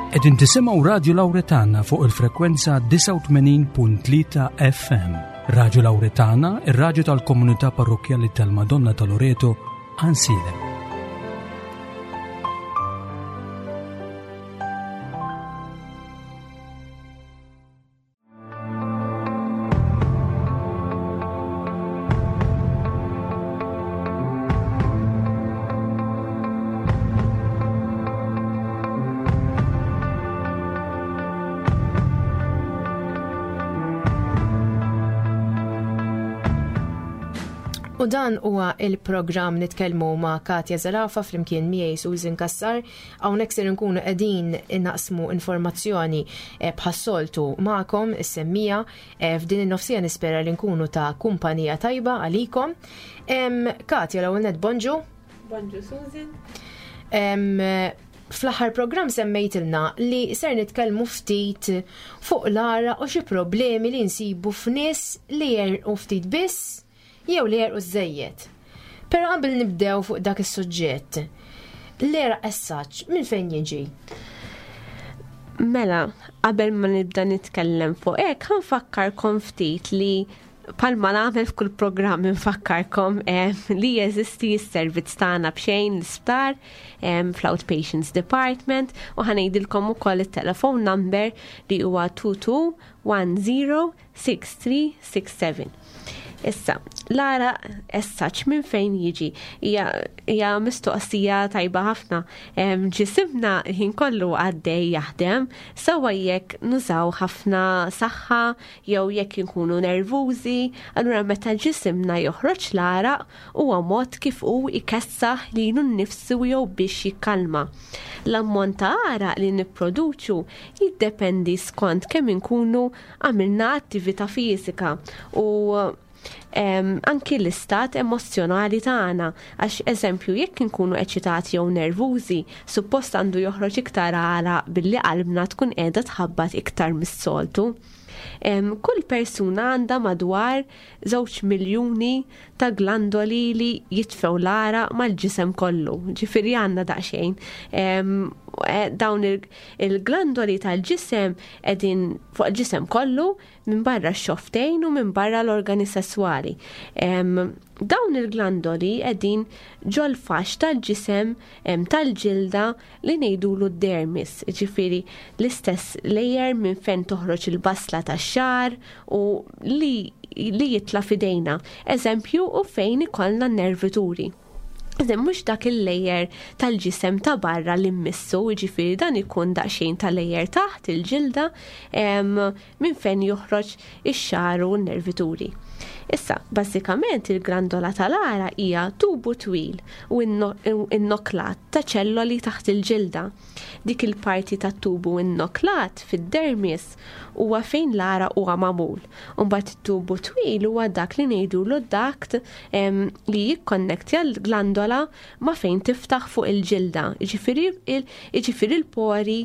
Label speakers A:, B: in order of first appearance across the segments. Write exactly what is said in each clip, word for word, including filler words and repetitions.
A: Qegħdin tisimgħu Radio Lawretana fuq il-frekwenza tisa' u tmenin punt tlieta F M. Radio Lawretana, ir-radju tal-Komunità Parrokjali tal-Madonna ta' Loreto, Ansilem.
B: U dan huwa il-programm nitkellmu ma' Katja Zarafa flimkien miegħi Susan Kassar, hawnhekk se nkunu qegħdin innaqsmu informazzjoni bħas-soltu magħkom is-semmija f'din in-nofsija nispera li nkunu ta' kumpanija tajba għalikom. Katja l-ewwel net bonġu.
C: Bonġu Susan.
B: Fl-aħħar programm semmejtilna li ser nitkellmu ftit fuq Lara u xi problemi li nsibu f'nies li jerqu ftit biss jew li jerqu żejjed. Però qabel nibdew fuq dak is-suġġett. L-era essaċ minn fejn jiġi?
C: Mela, qabel ma nibda nitkellem fuq hekk ħanfakkarkom ftit li palma nagħmel f'kull programm infakkarkom li jeżisti s-servizz tagħna b'xejn l-isptar fl-Outpatients Department u ħanejdilkom ukoll it-telephone number li huwa two two one zero six three six seven. Issa, Lara essaċ minn fejn jiġi, hija mistoqsija tajba ħafna. Ġisimna ħin kollu għaddej jaħdem, sawa jekk nużaw ħafna saħħa jew jekk inkunu nervużi, allura meta ġisimna joħroġ l-araq huwa mod kif hu ikessaħ lilu nnifsu jew biex jikkalma. L-ammont ta' araq li nipproduċu jiddependi skont kemm inkunu għamilna attività fiżika u Um, anki l-istat emozjonali tagħna għax eżempju jekk inkunu eċitati jew nervużi suppost għandu joħroġ iktar araq billi qalbna tkun qiegħda tħabbat iktar mis-soltu. Um, kull persuna għandha madwar żewġ miljuni ta' glandoli li jitfew l-araq mal-ġisem kollu, ġifieri għandna daqsxejn. Um, dawn il-glandoli tal-ġisem qegħdin fuq il-ġisem kollu minn barra x-xoftejn u minn barra l-organi sessuali. Um, dawn il-glandoli qegħdin ġol fax tal-ġisem um, tal-ġilda li ngħidulu d-dermis, ġifieri l-istess layer minn fejn toħroġ il-basla tax-xar u li li jitla fidejna. Eżempju u fejn ikollna n-nervituri. Iżem mhux dak il-lejer tal-ġisem ta' barra li mmissu, ġifieri dan ikun daqsxejn tal-lejer taħt il-ġilda minn fejn joħroġ ix-xar u n-nervituri. Issa, bażikament il-grandola tal-ara hija tubu twil u n-noklat ta' ċelloli taħt il-ġilda. Dik il-parti ta' tubu n-noklat fid-dermis huwa fejn l-ara huwa magħmul. Imbagħad it-tubu twil huwa dak li ngħidulu d-dakt li jikkonnettja l-glandola ma' fejn tiftaħ fuq il-ġilda. Jiġifieri l-pori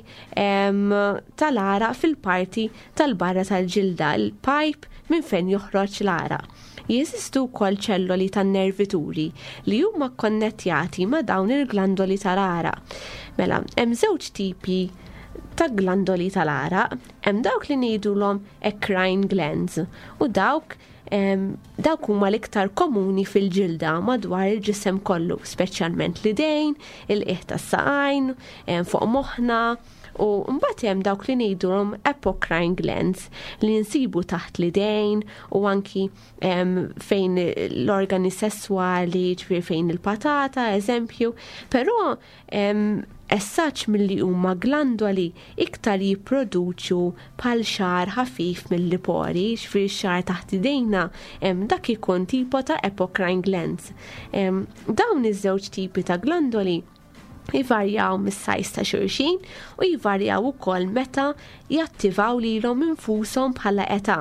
C: tal-ara fil-parti tal-barra tal-ġilda, il-pipe minn fejn joħroġ l-ara. Jeżistu wkoll ċelloli tan-nervituri li huma konnettjati ma' dawn il-glandoli tal-ara. Mela, hemm żewġ tipi ta' glandoli tal-ara, hemm dawk li ngħidulhom eccrine glands u dawk dawk huma l-iktar komuni fil-ġilda madwar il-ġisem kollu, speċjalment l-idejn, il-qiegħ tas-saqajn, fuq moħħna. U mbagħad hemm dawk li ngħidulhom apocrine glands li nsibu taħt l-idejn u anki fejn l-organi sessuali, ġifieri fejn il-patata, eżempju, però essaċ milli huma glandoli iktar jipproduċu bħal xar ħafif mill-pori, ġifieri xar taħt idejna, dak ikun tipo ta' apocrine glands. Dawn iż-żewġ tipi ta' glandoli jivarjaw mis-sajs ta' xulxin u jivarjaw ukoll meta jattivaw lilhom infushom bħala età.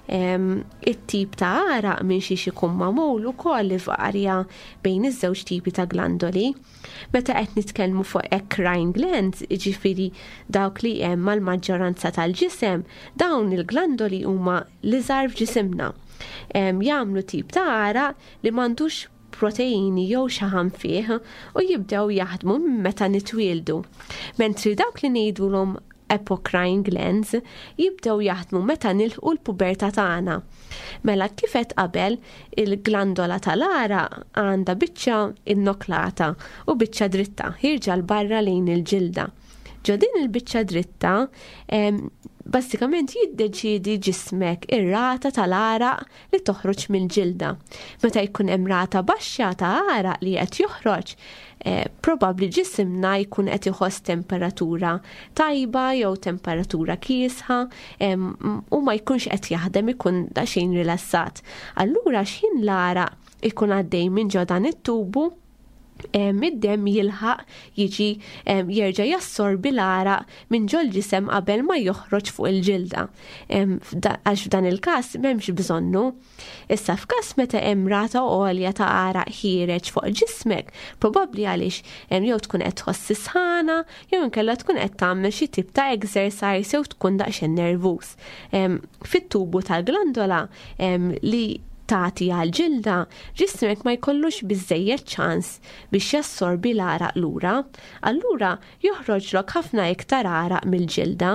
C: It-tip ta' araq minn xi ikun magħmul ukoll ivarja bejn iż-żewġ tipi ta' glandoli. Meta qed nitkellmu fuq eccrine glands, jiġifieri dawk li hemm mal-maġġoranza tal-ġisem, dawn il-glandoli huma l-iżgħar f'ġisimna. Jagħmlu tip ta' araq li m'għandux proteini jew xaħam fih u jibdew jaħdmu meta nitwieldu. Mentri dawk li ngħidulhom apocrine glands jibdew jaħdmu meta nilħqu l-pubertà tagħna. Mela kif qed qabel il-glandola tal-ara għandha biċċa innoklata u biċċa dritta ħirġa l-barra lejn il-ġilda. Ġo din il-biċċa dritta basikament jiddeċidi ġismek ir-rata tal-araq li toħroġ mill-ġilda. Meta jkun hemm rata baxxa ta' araq li qed joħroġ, eh, probabbli ġisimna jkun qed iħoss temperatura tajba jew temperatura kiesħa u ma jkunx qed jaħdem ikun daqsxejn rilassat. Allura x'in l-araq ikun għaddej minn ġo dan it-tubu mid-dem jilħaq jiġi jerġa' jassorbi l-araq minn ġol ġisem qabel ma joħroġ fuq il-ġilda. Għax f'dan il-każ m'hemmx bżonnu. Issa f'każ meta hemm rata għolja ta' araq ħireġ fuq ġismek, probabbli għaliex jew tkun qed tħossi sħana, jew inkella tkun qed tagħmel xi tip ta' exercise jew tkun daqsxejn nervuż. Fit-tubu tal-glandola li tagħti għal-ġilda, ġismek ma jkollux biżżejjed ċans biex jassorbi l-araq lura, allura joħroġlok ħafna iktar araq mill-ġilda.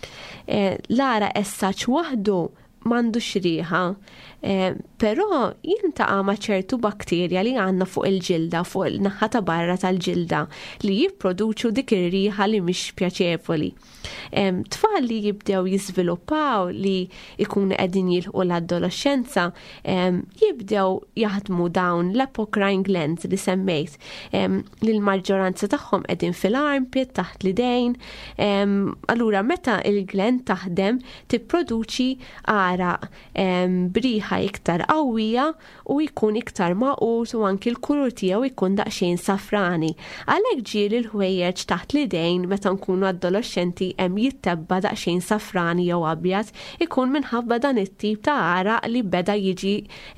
C: L-araq essaċ waħdu m'għandux riħa, però jintaqa' ma' ċertu bakterja li għandna fuq il-ġilda, fuq il-naħa ta' barra tal-ġilda li jipproduċu dik ir-riħa li mhix pjaċevoli. Tfal li jibdew jiżviluppaw li jkunu qegħdin jilħqu l-adolescenza jibdew jaħdmu dawn l-apocrine glands li semmejt li l-maġġoranza tagħhom qegħdin fil-armpit taħt l-idejn. Allura meta il-gland taħdem tipproduċi araq briħa iktar qawwija u jkun iktar maqut u anki l-kulur tiegħu jkun daqsxejn safrani. Għalhekk ġieli l-ħwejjeġ taħt l-idejn meta nkunu adolescenti hemm jittebba daqsxejn safrani jew abjad ikun minħabba dan it-tip ta' araq li beda jiġi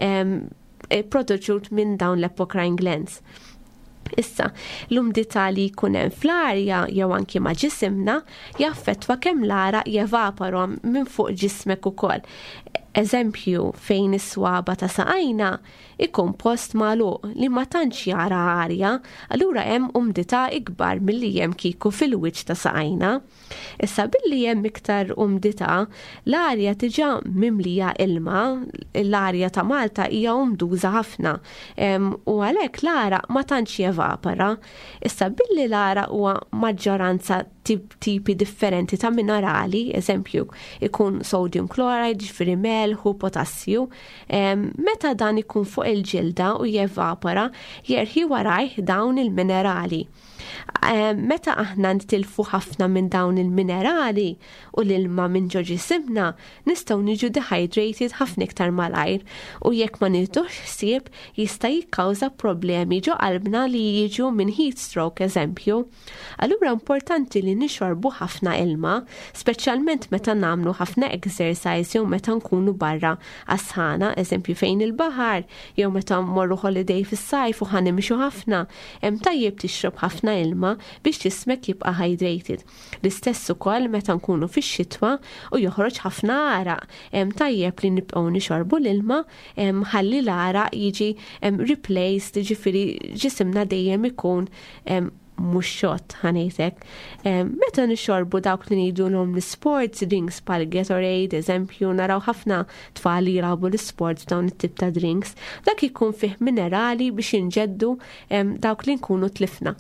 C: produċut minn dawn l-apocrine glands. Issa, l-umdità li jkun hemm fl-arja jew anki ma' ġisimna jaffettwa kemm l-araq jevaporu minn fuq ġismek ukoll. Eżempju fejn is-swaba ta' saqajna ikun post magħluq li ma tantx jara arja, allura hemm umdità ikbar milli hemm kieku fil-wiċċ ta' saqajna. Issa billi hemm iktar umdità, l-arja tiġa mimlija ilma, l-arja ta' Malta hija umduża ħafna u għalhekk l-araq ma tantx jevapora. Issa billi l-araq huwa maġġoranza tipi differenti ta' minerali, eżempju ikun sodium chloride, ġifieri melħu, potassju, meta dan ikun fuq il-ġilda u jevapora jerħi warajh dawn il-minerali. Meta aħna nitilfu ħafna minn dawn il-minerali u l-ilma minn ġo ġisimna, nistgħu niġu dehydrated ħafna iktar malajr u jekk ma nieħdux ħsieb jista' jikkawża problemi ġo qalbna li jiġu minn heat stroke eżempju. Allura importanti li nixorbu ħafna ilma, speċjalment meta nagħmlu ħafna exercise jew meta nkunu barra għas-sħana, eżempju fejn il-baħar, jew meta mmorru holiday fis-sajf u ħanimxu ħafna, hemm tajjeb tixrob ħafna ilma biex ġismek jibqa' hydrated. L-istess ukoll meta nkunu fix-xitwa u joħroġ ħafna araq, hemm tajjeb li nibqgħu nixorbu l-ilma ħalli l-araq jiġi replaced, ġifieri ġisimna dejjem ikun mhux xott ħanejtek. Meta nixorbu dawk li ngħidulhom l-sports drinks bħal Gatorade, eżempju, naraw ħafna tfal li jilagħbu l-sports dawn it-tip ta' drinks, dak ikun fih minerali biex inġeddu dawk li nkunu tlifna.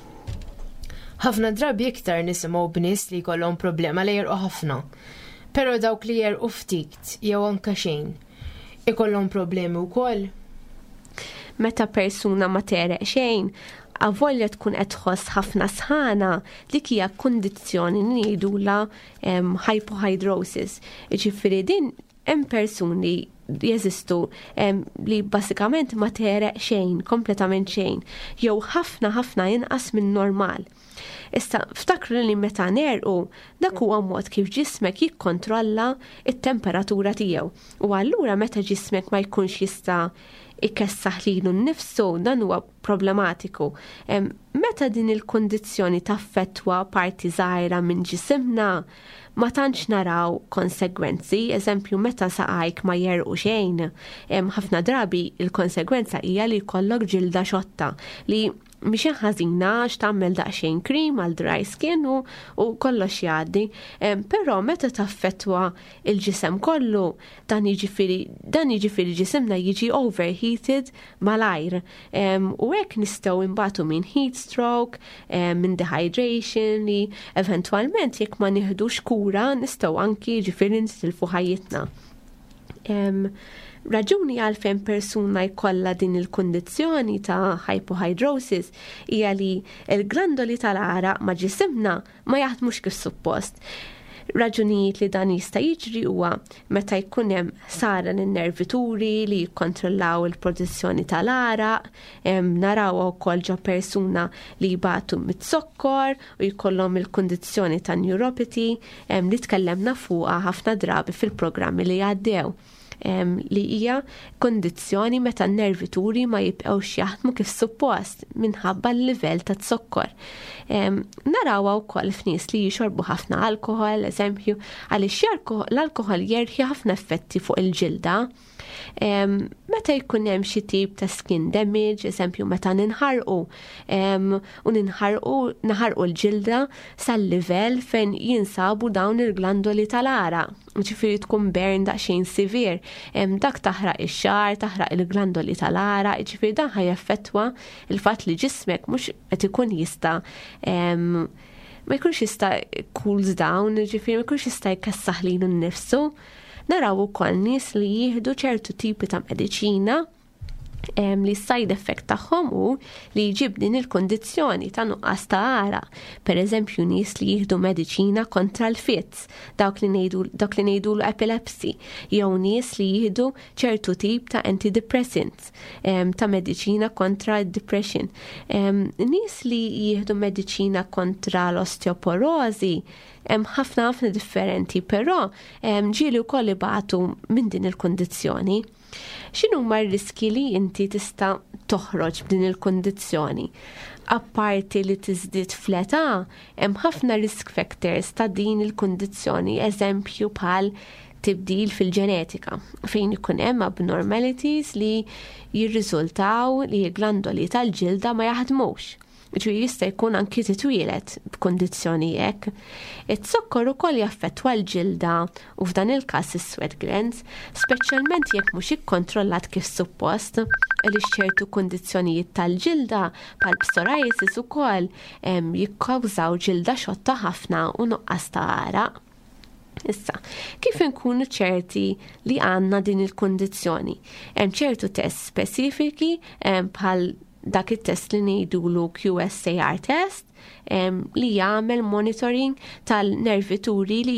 B: Ħafna drabi iktar nisimgħu b'nies li jkollhom problema li jerqu ħafna, però dawk li jerqu ftit jew anke xejn ikollhom problemi wkoll.
C: Meta persuna ma tereq xejn, avolja tkun qed tħoss ħafna sħana dik hija kundizzjoni ngħidula hypohidrosis. Ġifieri din hemm persuni jeżistu li basikament ma tereq xejn, kompletament xejn, jew ħafna ħafna inqas minn normal. Issa ftakru li meta nerqu dak huwa mod kif ġismek jikkontrolla it-temperatura tiegħu. U allura meta ġismek ma jkunx jista' ikkessaħ lilu nnifsu dan huwa problematiku. Meta din il-kondizzjoni taffettwa parti żgħira minn ġisimna, ma tantx naraw konsegwenzi, eżempju meta saqajk ma jerqu xejn, ħafna drabi il-konsegwenza hija li jkollok ġilda xotta li mhix ħażina x'tagħmel daqsxejn krim għal dry skin u, u kollox jgħaddi. Però meta taffettwa il-ġisem kollu dan jiġifieri dan jiġifieri ġisimna jiġi overheated mal-ajr. U hekk nistgħu imbagħtu minn heat stroke, minn dehydration li eventwalment jekk ma nieħdux kura nistgħu anki jiġifieri nitilfu ħajjitna. Raġuni għalfejn persuna jkollha din il-kundizzjoni ta' hypohidrosis hija li l-glandoli tal-araq ma' ġisimna ma jaħdmux kif suppost. Raġunijiet li dan jista' jiġri huwa meta jkun hemm sara nin-nervituri li jikkontrollaw il-produzzjoni tal-araq, naraw wkoll ġo persuna li jbatu mit-sokkor u jkollhom il-kundizzjoni ta' neuropathy li tkellemna fuqha ħafna drabi fil-programmi li għaddew. Um, li hija kondizzjoni meta n-nervituri ma jibqgħux jaħdmu kif suppost minħabba l-livell ta' zokkor. Um, narawha wkoll f'nies li jixorbu ħafna alkohol, eżempju, għaliex l-alkohol jerħi ħafna effetti fuq il-ġilda. Um, meta jkun hemm xi tip ta' skin damage, eżempju meta ninħarqu um, u ninħarqu naħarqu l-ġilda sal-livell fejn jinsabu dawn il-glandoli tal-araq. Ġifieri tkun burn daqsxejn severe, um, dak taħraq ix-xar, taħraq il-glandoli tal-araq, ġifieri dan ħajaffettwa il-fatt li ġismek mhux qed ikun jista' um, ma jkunx jista' cools down, ġifieri ma jkunx jista' jkessaħ lilu nnifsu. Naraw ukoll nies li jieħdu ċertu tipi ta' mediċina Um, li side effect tagħhom u li jġib din il-kondizzjoni ta' nuqqas ta' araq. Per eżempju nies li jieħdu mediċina kontra l-fits, dawk li ngħidu dawk li ngħidu l-epilepsy, jew nies li jieħdu ċertu tip ta' antidepressants um, ta' mediċina kontra d-depression. Um, nies li jieħdu mediċina kontra l-osteoporosi hemm ħafna ħafna differenti, però um, ġieli wkoll ibatu minn din il-kondizzjoni. X'inhu huma r-riski li inti tista' toħroġ b'din il-kondizzjoni? Apparti li tiżdied fl-età, hemm ħafna risk factors ta' din il-kondizzjoni, eżempju bħal tibdil fil-ġenetika, fejn ikun hemm abnormalities li jirriżultaw li l-glandoli tal-ġilda ma jaħdmux. Ġu jista' jkun anki titwielet b'kondizzjoni hekk. It-sokkor ukoll jaffettwa l-ġilda u f'dan il-każ is-sweat glands, speċjalment jekk mhux ikkontrollat kif suppost, li ċertu kondizzjonijiet tal-ġilda bħal psoriasis ukoll jikkawżaw ġilda xotta ħafna u nuqqas ta' araq. Issa, kif inkunu ċerti li għandna din il-kondizzjoni? Hemm ċertu test speċifiki bħal dak it-test li ngħidulu Q S A R test um, li jagħmel monitoring tal-nervituri li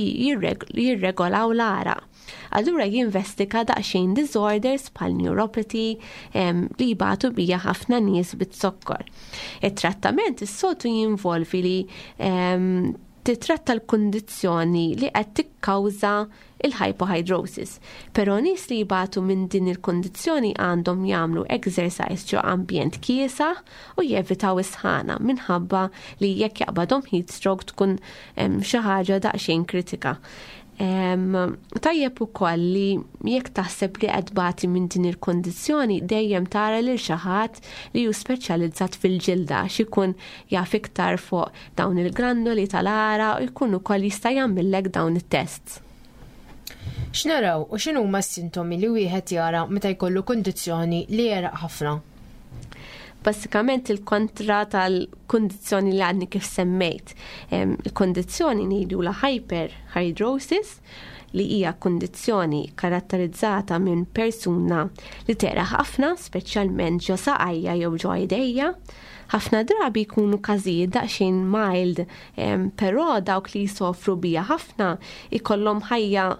C: jirregolaw l-araq. Allura jinvestiga daqsxejn disorders bħal neuropathy um, li jibatu bija ħafna nies bit-sokkor. Il-trattament is-soltu jinvolvi li um, titratta l-kondizzjoni li qed tikkawża il-hypohidrosis. Però nies li jibatu minn din il-kondizzjoni għandhom jagħmlu exercise ġo ambjent kiesaħ u jevitaw is-sħana minħabba li jekk jaqbadhom heat stroke tkun xi ħaġa daqsxejn kritika. Um, tajjeb ukoll li jekk taħseb li qed bagħti minn din il-kondizzjoni dejjem tara lil xi ħadd li hu speċjalizzat fil-ġilda x'ikun jaf iktar fuq dawn il-glandoli tal-araq u jkun ukoll jista' jagħmellek dawn it-tests.
B: X'naraw u x'inhuma s-sintomi li wieħed jara meta jkollu kondizzjoni li jeraq ħafna?
C: Basikament il-kontra tal-kondizzjoni li għadni kif semmejt. Il-kondizzjoni ngħidu la hyperhidrosis li hija kondizzjoni karatterizzata minn persuna li tera ħafna, speċjalment ġo saqajja jew ġo jdejja. Ħafna drabi jkunu każijiet daqsxejn mild, però dawk li jsofru bija ħafna ikollhom ħajja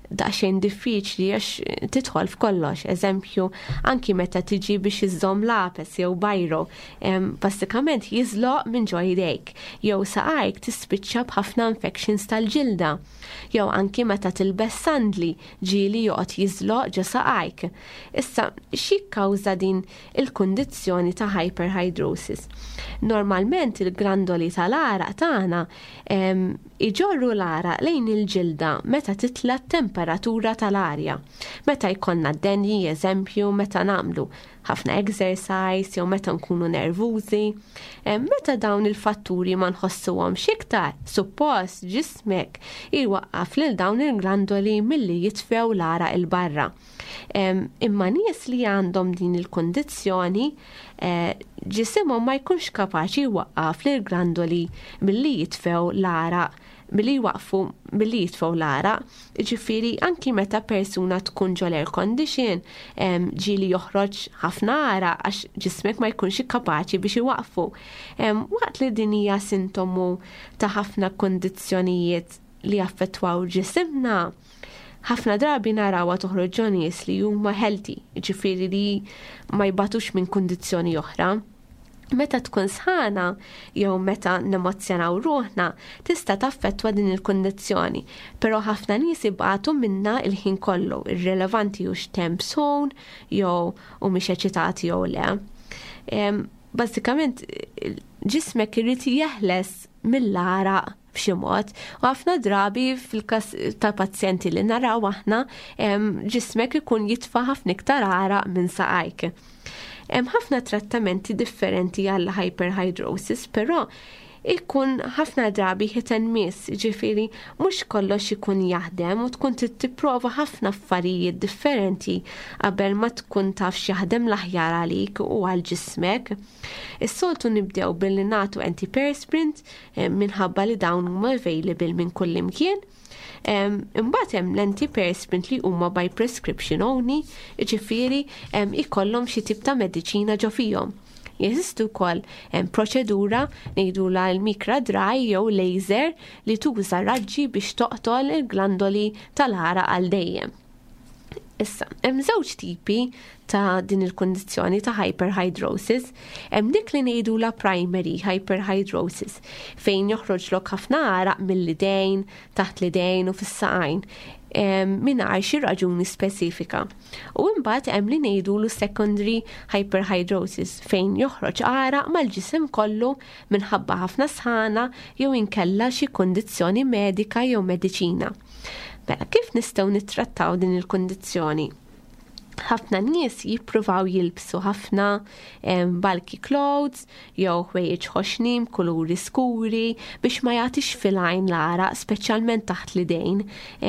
C: daqsxejn diffiċli għax tidħol f'kollox. Eżempju, anki meta tiġi biex iżżomm lapes jew bajro, basikament jiżloq minn ġo jdejk, jew saqajk tispiċċa b'ħafna infections tal-ġilda, jew anki meta tilbes sandli ġieli joqgħod jiżloq ġo saqajk. Issa, x'ikkawża din il-kundizzjoni ta' hyperhidrosis? Normalment il-grandoli tal-araq tagħna iġorru l-araq lejn il-ġilda meta titla t-temperatura tal-arja. Meta jkollna d-denji, eżempju, meta nagħmlu ħafna exercise, jew meta nkunu nervużi, meta dawn il-fatturi ma nħossuhom xiktar, suppost ġismek jwaqqaf lil dawn il-grandoli milli jitfew l-araq il-barra. Imma nies li għandhom din il-kondizzjoni ġisimhom ma jkunx kapaċi jwaqqaf lil grandoli milli jitfew l-araq billi waqfu billi jitfgħu l-araq, ġifieri anki meta persuna tkun ġol air condition ġieli joħroġ ħafna araq għax ġismek ma jkunx kapaċi biex iwaqfu. Waqt li din hija sintomu ta' ħafna kondizzjonijiet li affettwaw ġisimna, ħafna drabi narawha toħroġ nies li huma healthy, ġifieri li ma jbatux minn kundizzjoni oħra. Meta tkun sħana jew meta nemozzjonaw ruħna tista' taffettwa din il-kundizzjoni, però ħafna nies ibqatu minna il-ħin kollu, irrelevanti hux temp zone jew u mhix eċitati jew le. Bażikament ġismek irid jeħles mill-araq b'xi mod, u ħafna drabi fil-każ ta' pazjenti li naraw aħna ġismek ikun jitfa' ħafna iktar araq minn saqajk. Hemm ħafna trattamenti differenti għall hyperhidrosis, però ikun ħafna drabi hit and miss, ġifieri mhux kollox ikun jaħdem u tkun tipprova ħafna affarijiet differenti qabel ma tkun taf x'jaħdem l-aħjar għalik u għal ġismek. Is-soltu nibdew billi nagħtu antiperspirant minħabba li dawn huma available minn kull imkien. Imbagħad hemm l-antiperspirant li huma by prescription only, ġifieri ikollhom xi tip ta' mediċina ġo fihom. Jeżistu wkoll proċedura ngħidula l-mikra dry jew laser li tuża raġġi biex toqtol il-glandoli tal-araq għal dejjem. Issa, hemm żewġ tipi ta' din il-kondizzjoni ta' hyperhidrosis, hemm dik li ngħidula primary hyperhidrosis fejn joħroġlok ħafna araq mill-idejn, taħt l-idejn u fis-saqajn mingħajr xi raġuni speċifika. U mbagħad hemm li ngħidulu secondary hyperhidrosis fejn joħroġ araq mal-ġisem kollu minħabba ħafna sħana jew inkella xi kondizzjoni medika jew mediċina. Mela, kif nistgħu nittrattaw din il-kondizzjoni? Ħafna nies jippruvaw jilbsu ħafna bulky clothes jew ħwejjeġ ħoxnim kuluri skuri biex ma jagħtix fil-għajn l-araq, speċjalment taħt l-idejn.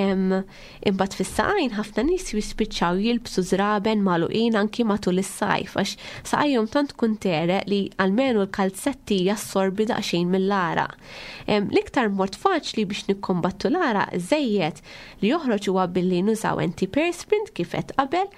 C: Imbagħad fis-saqajn ħafna nies jispiċċaw jilbsu żraben magħluqin anki matul is-sajf għax saqajhom tant tkun tereq li almenu l-kalzetti jassorbi daqsxejn mill-araq. L-iktar mod faċli biex nikkombattu l-araq żejjed li joħroġ huwa billi nużaw antiperspirant kif qed qabel,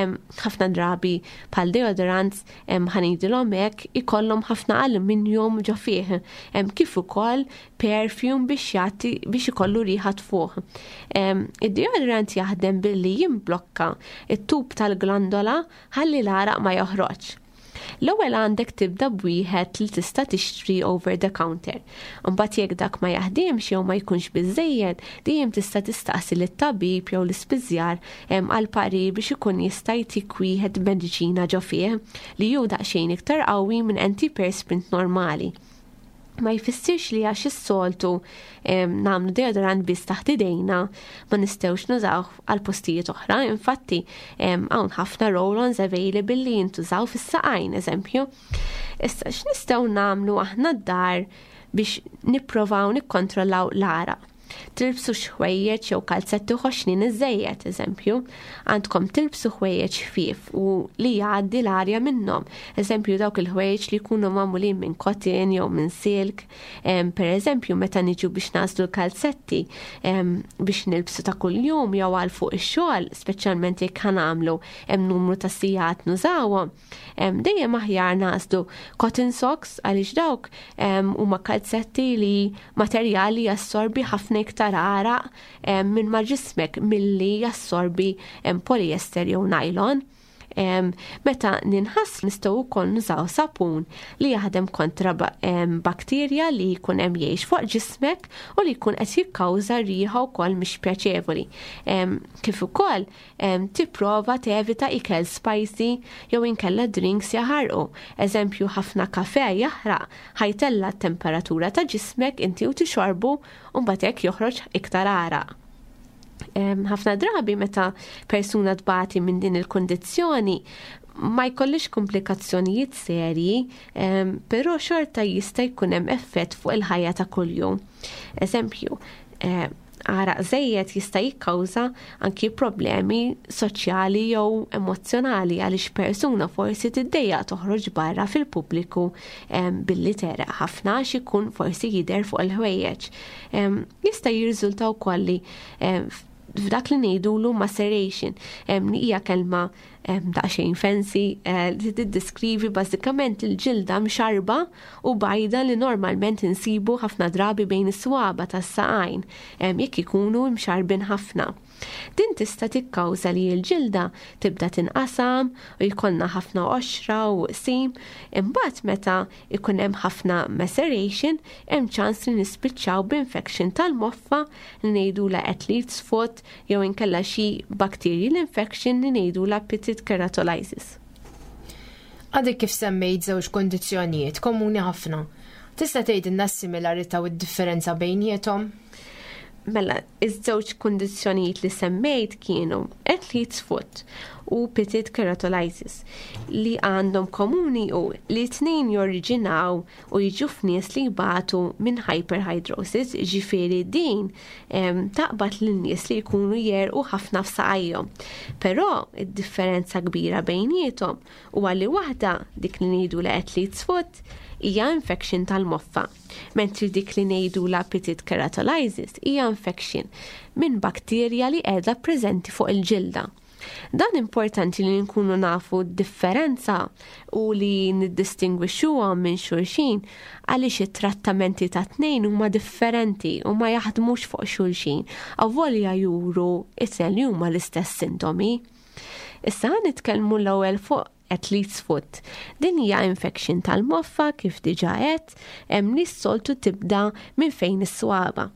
C: ħafna drabi bħal deodorants ħanidilhom hekk ikollhom ħafna aluminium ġo fih, kif ukoll perfume biex jagħti biex ikollu riħa fuq. Id-deodorant jaħdem billi jimblokka it-tub tal-glandola ħalli l-araq ma joħroġ. L-ewwel għandek tibda b'wieħed li tista' tixtri over the counter. Imbagħad jekk dak ma jaħdimx jew ma jkunx biżżejjed, dejjem tista' tistaqsi lit-tabib jew l-ispiżjar għal parir biex ikun jista' jtik wieħed mediċina ġo fih li hu daqsxejn iktar qawwi minn antiperspirant normali. Ma jfissirx li għax is-soltu nagħmlu deodorant biss taħt idejna ma nistgħux nużaw għal postijiet oħra, infatti hawn ħafna roll-ons available li jintużaw fis-saqajn eżempju. Issa x'nistgħu nagħmlu aħna d-dar biex nipprovaw nikkontrollaw l-araq. Tilbsu xħwejjeġ jew kalzetti ħoxnin iż-żejjed, eżempju, għandkom tilbsu ħwejjeġ ħfief u li jgħaddi l-arja minnhom. Eżempju dawk il-ħwejjeġ li jkunu magħmulin minn cotton jew minn silk. Per eżempju, meta niġu biex nażlu l-kalzetti biex nilbsu ta' kuljum jew għal fuq ix-xogħol, speċjalment jekk ħanamlu hemm numru ta' sigħat nużawhom. Dejjem aħjar nażlu cotton socks għaliex dawk huma kalzetti li materjali jassorbi ħafna ħafna iktar araq minn ma ġismek milli jassorbi poliester jew nylon. Meta ninħass nistgħu wkoll nużaw sapun li jaħdem kontra bakterja li jkun hemm jgħix fuq ġismek u li jkun qed jikkawża riħa wkoll mhix pjaċevoli. Kif ukoll tipprova tevita ikel spicy jew inkella drinks jaħarqu. Eżempju ħafna kafè jaħraq ħajtella t-temperatura ta' ġismek inti u tixorbu u mbagħad hekk joħroġ iktar araq. Ħafna drabi meta persuna tbati minn din il-kondizzjoni ma jkollix komplikazzjonijiet serji, però xorta jista' jkun hemm effett fuq il-ħajja ta' kuljum. Eżempju, araq żejjed jista' jikkawża anki problemi soċjali jew emozzjonali għaliex persuna forsi tiddejjaq toħroġ barra fil-pubbliku billi tereq ħafna xi jkun forsi jidher fuq il-ħwejjeġ. Jista' jirriżulta wkoll li f'dak li ngħidulu maceration, li hija kelma daqsxejn fancy li tiddeskrivi bażikament il-ġilda mxarba u bajda li normalment insibu ħafna drabi bejn is-swaba tas-saqajn jekk ikunu mxarbin ħafna. Din tista' tikkawża li l-ġilda tibda tinqasam u jkollna ħafna oxra u qsim, imbagħad meta ikun hemm ħafna maceration hemm ċans li nispiċċaw b'infection tal-moffa li ngħidula athlete's foot jew inkella xi bacterial infection li ngħidula petit keratolysis.
B: Għadek kif semmejt żewġ kondizzjonijiet komuni ħafna. Tista' tgħidilna s-similarità u d-differenza bejniethom?
C: Mela, iż-żewġ kondizzjonijiet li semmejt kienu athlete's foot u petit keratolysis li għandhom komuni u li tnejn jorriġinaw u jiġu f'nies li jbatu minn hyperhidrosis, ġifieri din taqbad lin-nies li jkunu jerqu ħafna f'saqajhom. Però id-differenza kbira bejniethom huwa li waħda dik li ngħidu l athlete's foot hija infection tal-moffa, mentri dik li ngħidu la petit keratolysis hija infection minn bakterja li qiegħda preżenti fuq il-ġilda. Dan importanti li nkunu nafu d-differenza u li niddistingwixxuhom minn xulxin għaliex it-trattamenti ta' tnejn huma differenti u ma jaħdmux fuq xulxin, avvolja juru isel li huma l-istess sintomi. Issa nitkellmu l-ewwel fuq athlete's foot. Din hija infection tal-moffa kif diġà qed, hemm li s-soltu tibda minn fejn is-swaba.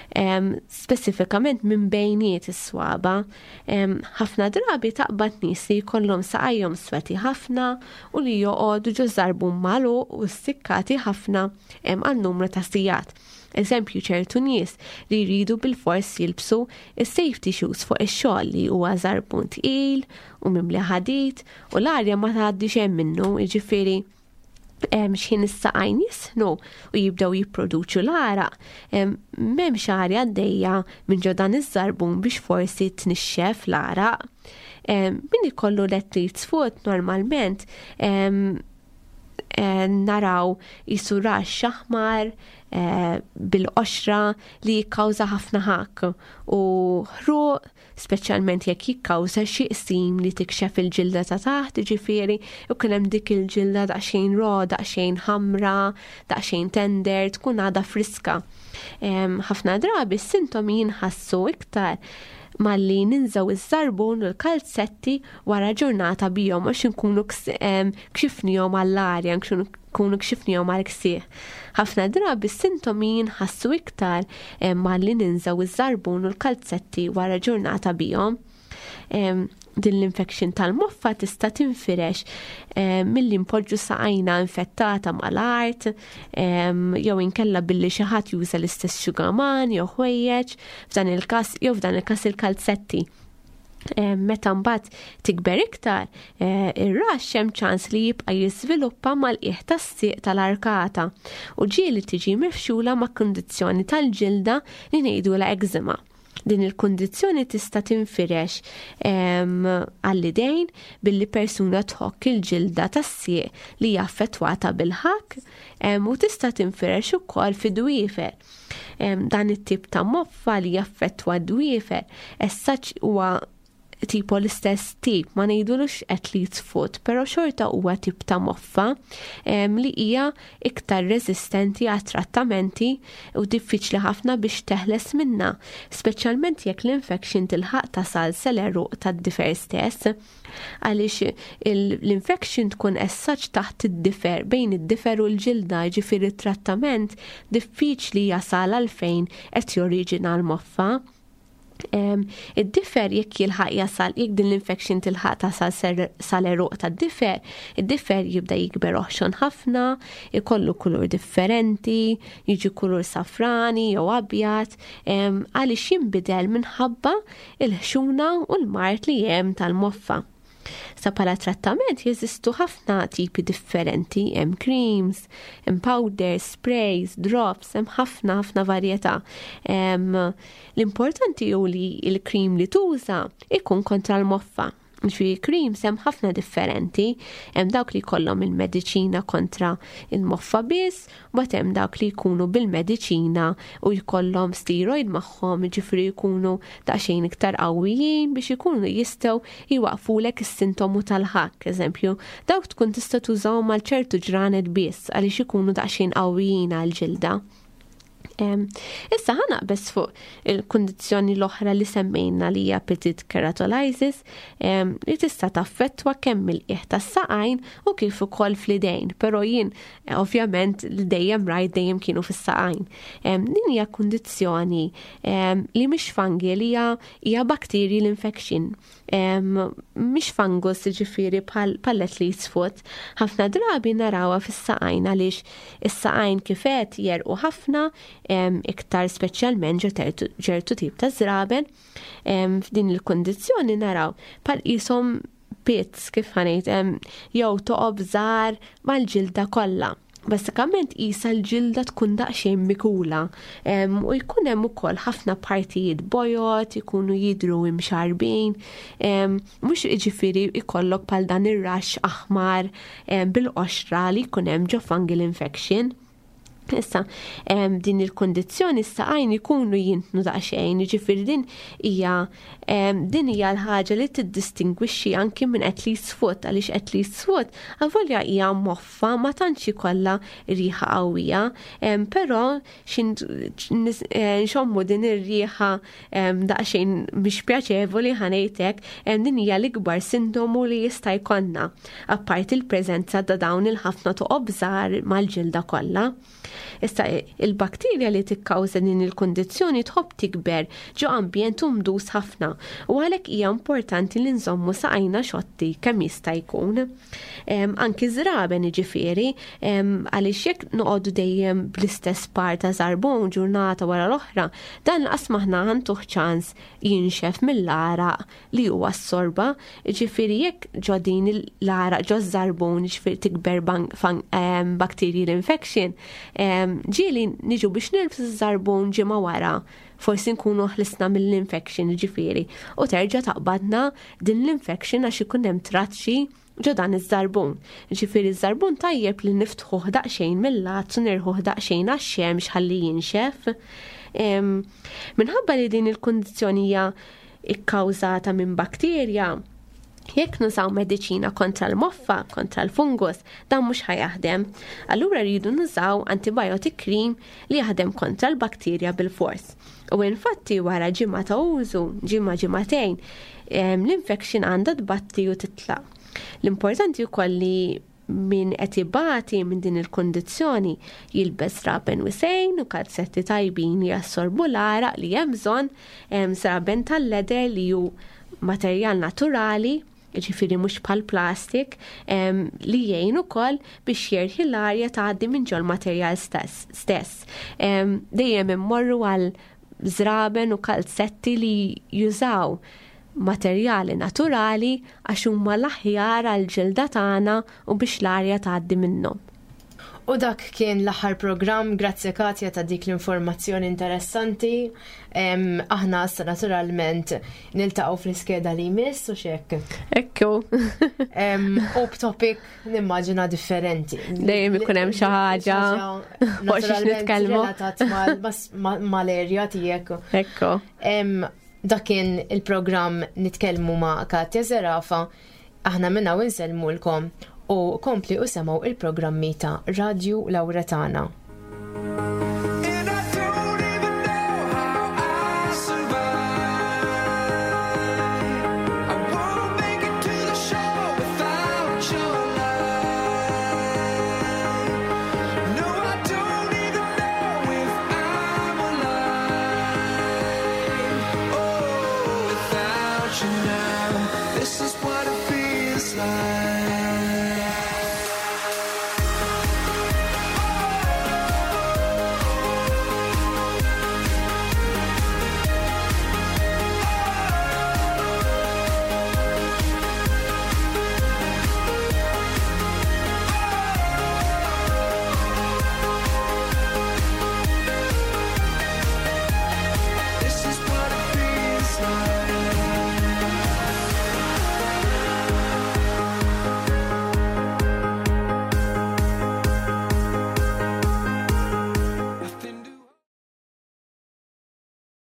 C: Specifikament minn bejniet is-swaba, ħafna drabi taqbad nies li jkollhom saqajhom sweti ħafna u li joqogħdu ġo żarbu magħluq u stikkati ħafna għal numru ta' sigħat. Eżempju ċertu nies li jridu bil-fors jilbsu is-safety shoes fuq ix-xogħol li huwa żarbun tqil u mimli ħadid u l-arja ma tgħaddix hemm minnu, jiġifieri x'ħin is-saqajn jisħnu u jibdew jipproduċu l-araq, m'hemmx arja għaddejja minn ġo dan iż-żarbun biex forsi tnixxef l-araq. Min ikollu l-athlete's foot normalment naraw jisu rax aħmar bil-qoxra li jikkawża ħafna ħakk u ħruq, speċjalment jekk jikkawża xi qsim li tikxef il-ġilda ta' taħt, ġifieri u kien hemm dik il-ġilda daqsxejn ro, daqsxejn ħamra, daqsxejn tender, tkun għadha friska. Ħafna drabi s-sintomi jinħassu iktar malli ninżaw iż-żarbun u l-kalzetti wara ġurnata bihom għax nkunu kxifnihom għall-arja, nkunu kxifnihom għall-ksieħ. Ħafna drabi s-sintomi jinħassu iktar malli ninżaw iż-żarbun u l-kalzetti wara ġurnata bihom. Din l-infection tal-moffa tista' tinfirex milli npoġġu saqajna infettata mal-art jew inkella billi xi ħadd juża l-istess xugaman jew ħwejjeġ, f'dan il-każ jew f'dan il-każ il-kalzetti. Meta mbagħad tikber iktar, ir-rax hemm ċans li jibqa' jiżviluppa mal-qiegħ tas-sieq tal-arkata u ġieli tiġi mifxula ma' kundizzjoni tal-ġilda li ngħidula eczema. Din il-kondizzjoni tista' tinfirex għall-idejn billi persuna tħokk il-ġilda tas-sieq li hija affettwata bil-ħakk u tista' tinfirex ukoll fi dwiefer. Dan it-tip ta' moffa li jaffettwa d-dwiefer essaċ huwa tipo l-istess tip, ma ngħidulux athlete's foot, però xorta huwa tip ta' moffa um, li hija iktar resistenti għat trattamenti u diffiċli ħafna biex teħles minna, speċjalment jekk l-infection tilħaq tasal sal-eruq tad-difer stess, għaliex l-infection tkun essaċ taħt id-difer bejn id-difer u l-ġilda, ġifieri trattament diffiċli jasal għalfejn qed joriġina l-moffa. Um, id-differ jekk jilħaq jasal, jekk din l-infection tilħaq tasal sal-eruq tad-differ, id-differ jibda jikber oħxon ħafna, ikollu kulur differenti, jiġi kulur safrani jew abjad, um, għaliex jinbidel minħabba il-ħxuna u l-mart li hemm tal-moffa. Sa pala trattament jeżistu ħafna tipi differenti, hemm creams, hemm powders, sprays, drops, hemm ħafna ħafna varjetà. L-importanti hu li l-cream li tuża ikun kontra l-moffa. Ġi creams hemm ħafna differenti, hemm dawk li jkollhom il-mediċina kontra il-moffa biss, u hemm dawk li jkunu bil-mediċina u jkollhom steroid magħhom, ġifri jkunu daqsxejn iktar qawwijin biex ikunu jistgħu jwaqfulek is-sintomu tal-ħakk. Eżempju, dawk tkun tista' tużawhom għal ċertu ġranet biss għaliex ikunu daqsxejn qawwijin għall-ġilda. Um, issa ħanaqbes fuq il-kondizjoni l-oħra li semmejna li hija petit keratolysis um, li tista' taffettwa kemm il-qiegħ tas-saqajn u kif ukoll fl-idejn, però jien ovvjament li dejjem rajt dejjem kienu fis-saqajn. Um, din hija kundizzjoni um, li mhix fungi li hija bacterial infection. Um, mhix fungus ġifieri bħal athlete's foot. Ħafna drabi narawha fis-saqajn għaliex is-saqajn kifet jerqu ħafna Um, iktar speċjalment ġertu tip ta' żraben, um, f'din il-kondizzjoni naraw pal qishom pits kif ħanejt um, jew toqob żgħar mal-ġilda kollha. Basikament qisha l-ġilda tkun daqsxejn mikula um, u jkun hemm ukoll ħafna partijiet bojot, ikunu jidru imxarbin, um, mhux jiġifieri jkollok bħal dan ir-raxx aħmar um, bil-qoxra li jkun hemm ġo fungal infection. Issa, um, din il-kondizzjoni s-saqajn ikunu jintnu daqsxejn, ġifir din hija um, din hija l-ħaġa li tiddistingwixxi anki minn athlete's foot, għaliex athlete's foot avolja hija moffa ma tantx ikollha riħa qawwija, um, però nxommu din ir-riħa um, daqsxejn mhix pjaċevoli ħanejtek, um, din hija l-ikbar sintomu li jista' jkollna, apparti il-preżenza ta' dawn il-ħafna toqob żgħar mal-ġilda kollha. Issa il-bakterja li tikkawża din il-kondizzjoni tħobb tikber ġo ambjent mdus ħafna u għalhekk hija importanti li nżommu saqajna xotti kemm jista' jkun. Um, anki żraben jiġifieri um, għaliex jekk noqogħdu dejjem bl-istess part ta' żarbun ġurnata wara l-oħra, dan laqas maħna ħantuh ċans jinxef mill-araq li huwa s-sorba, jiġifieri jekk ġo din l-araq ġo żarbun jiġifieri tikber um, bacterial infection, Um, ġieli niġu biex nilbs iż-żarbun ġimgħa wara, forsi nkunu ħlisna mill-infection ġifieri u terġa' taqbadna din l-infection għax ikun hemm traċċi ġo dan iż-żarbun. Ġifieri iż-żarbun tajjeb li niftħuh daqsxejn mill-lat u nirħuh daqsxejn għax-xemx ħalli jinxef. Um, minħabba li din il-kundizzjoni hija ikkawżata minn bakterja, jekk nużaw mediċina kontra l-moffa, kontra l-fungus, dan mhux ħajaħdem. Allura rridu nużaw antibiotic cream li jaħdem kontra l-bakterja bil-fors. U infatti wara ġimgħa ta' użu, ġimgħa ġimgħatejn, l-infection għandha tbatti u titla'. L-importanti wkoll li min qed ibati minn din il-kondizzjoni jilbes żraben wisejn u kalzetti tajbin li jassorbu l-araq li hemm bżonn, żraben tal-leder li hu materjal naturali, ġifiri mhux bħal plastik, um, li jgħin ukoll biex jerħi l-arja tgħaddi minn ġol materjal stess. Um, dejjem immorru għal żraben u kalzetti li jużaw materjali naturali għax huma l-aħjar għal ġilda tagħna u biex l-arja tgħaddi minnhom.
B: U dak kien l-aħħar programm, grazzi Katja ta' dik l-informazzjoni interessanti. Um, aħna issa naturalment niltaqgħu fl-iskeda li jmiss u xekk.
C: Ekku.
B: um, Up topic nimmaġina differenti.
C: Dejjem ikun hemm xi ħaġa.
B: Naturalment relatat mal-erja tiegħek.
C: Ekku.
B: Um, dakin il-programm Nitkellmu ma' Katja Zerafa, aħna minna u nselmulkom u kompli u semaw il-programmi ta' Radio Lawretana.